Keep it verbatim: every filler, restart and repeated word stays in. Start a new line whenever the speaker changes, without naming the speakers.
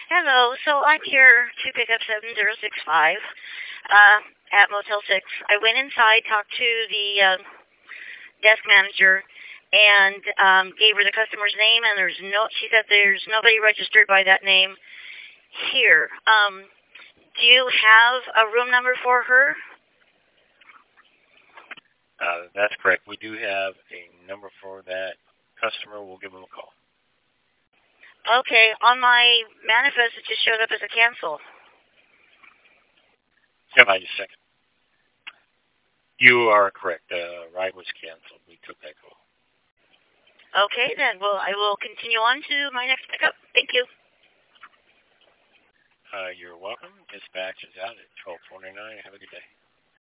Hello. So I'm here to pick up seven zero six five uh, at Motel six. I went inside, talked to the uh, desk manager, and um, gave her the customer's name. And there's no. She said there's nobody registered by that name here. Um, do you have a room number for her?
Uh, that's correct. We do have a number for that customer. We'll give them a call.
Okay. On my manifest, it just showed up as a cancel.
Stand by just a second. You are correct. The ride was canceled. We took that call.
Okay, then. Well, I will continue on to my next pickup. Thank you.
Uh, you're welcome. Dispatch is out at twelve forty-nine. Have a good day.